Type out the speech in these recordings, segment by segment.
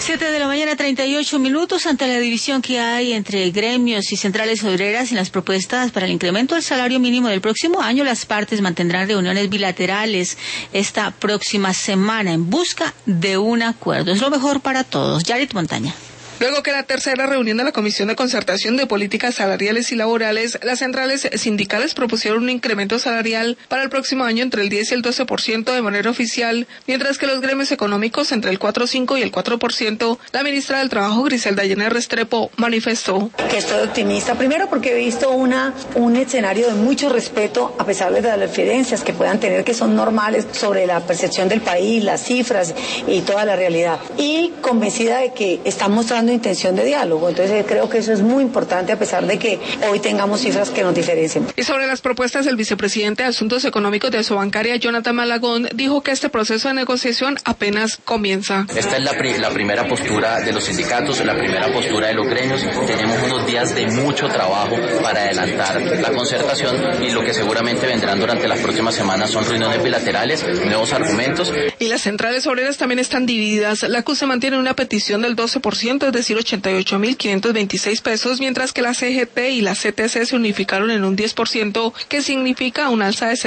7:38 a.m. Ante la división que hay entre gremios y centrales obreras en las propuestas para el incremento del salario mínimo del próximo año, las partes mantendrán reuniones bilaterales esta próxima semana en busca de un acuerdo. Es lo mejor para todos. Yarit Montaña. Luego que la tercera reunión de la Comisión de Concertación de Políticas Salariales y Laborales, las centrales sindicales propusieron un incremento salarial para el próximo año entre el 10 y el 12% de manera oficial, mientras que los gremios económicos entre el 4,5 y el 4%. La ministra del Trabajo, Griselda Yener Restrepo, manifestó que estoy optimista, primero porque he visto un escenario de mucho respeto, a pesar de las diferencias que puedan tener, que son normales, sobre la percepción del país, las cifras y toda la realidad, y convencida de que están mostrando intención de diálogo. Entonces creo que eso es muy importante, a pesar de que hoy tengamos cifras que nos diferencien. Y sobre las propuestas, el vicepresidente de Asuntos Económicos de Asobancaria, Jonathan Malagón, dijo que este proceso de negociación apenas comienza. Esta es la primera postura de los sindicatos, la primera postura de los gremios. Tenemos unos días de mucho trabajo para adelantar la concertación, y lo que seguramente vendrán durante las próximas semanas son reuniones bilaterales, nuevos argumentos. Y las centrales obreras también están divididas. La CUSE mantiene una petición del 12%, es decir, 88.526 pesos, mientras que la CGT y la CTC se unificaron en un 10%, que significa un alza de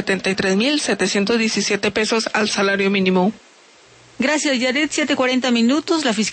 73.717 pesos al salario mínimo. Gracias, Yaret. 7:40 a.m. La Fiscalía